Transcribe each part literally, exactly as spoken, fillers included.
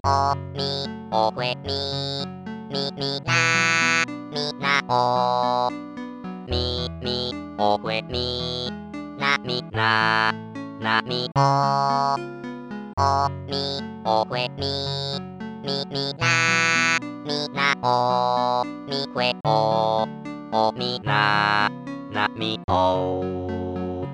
おみおえみみみなみなおみみおえみなみななみおおみおえみみみなみなおみえおおみななみお。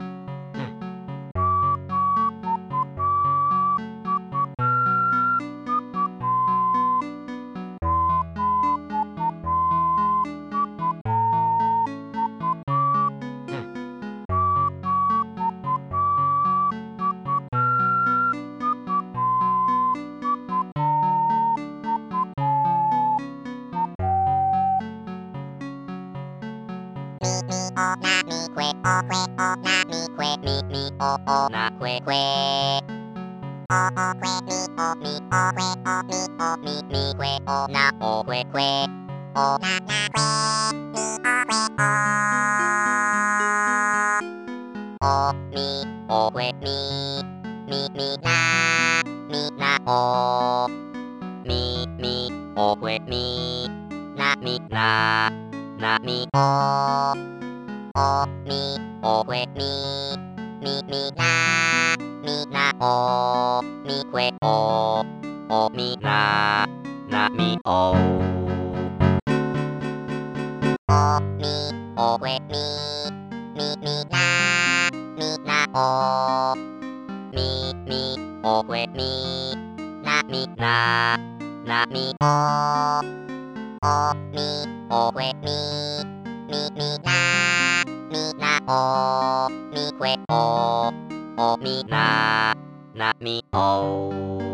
みみおなみくえおくえおなみくえみみおおなくえくえおおくえみおみおくえおみおみみくえおなおくえくえおななくえみおくえおおみおくえみみみなみなおみみおくえみなみななみおおみおえみみみなみなおみくえおおみななみおおみおえみみみなみなおみみおえみなみななみおおみおえみみみなみなおみくえおおみななみお。